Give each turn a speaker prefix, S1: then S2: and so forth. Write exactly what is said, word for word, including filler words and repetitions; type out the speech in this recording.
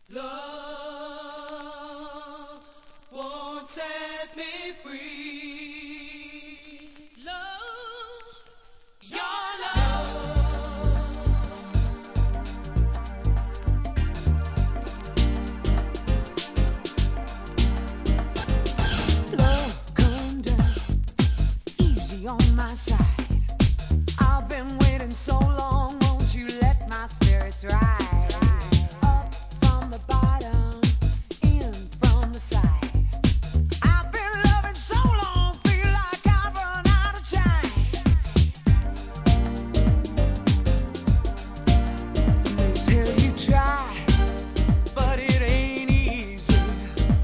S1: Love won't set me free. Love, your love. Love, come down easy on my side. I've been waiting so long, won't you let my spirits rise?